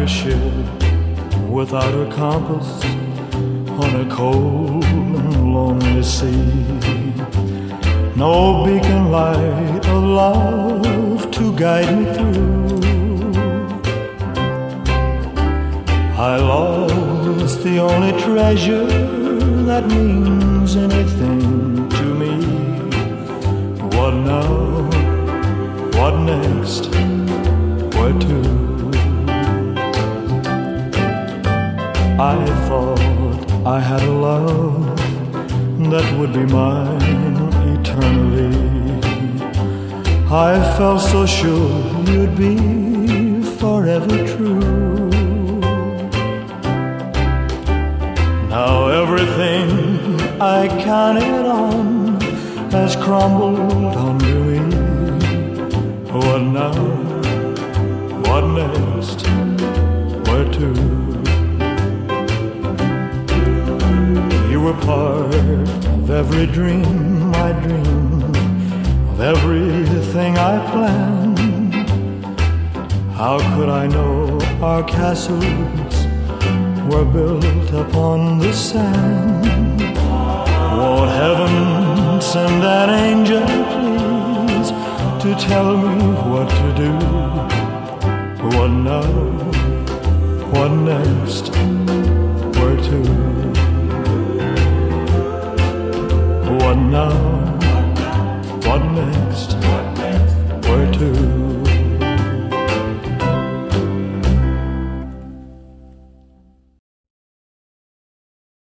a ship without a compass on a cold and lonely sea. No beacon light of love to guide me through. I lost the only treasure that means anything to me. What now? What next? Where to? I thought I had a love that would be mine eternally. I felt so sure you'd be forever true. Now everything I counted on has crumbled under me. What now? What next? Where to? You were part of every dream I dreamed, of everything I planned. How could I know our castles were built upon the sand? Won't heaven send an angel, please, to tell me what to do? What now? What next? Where to? What now? What next?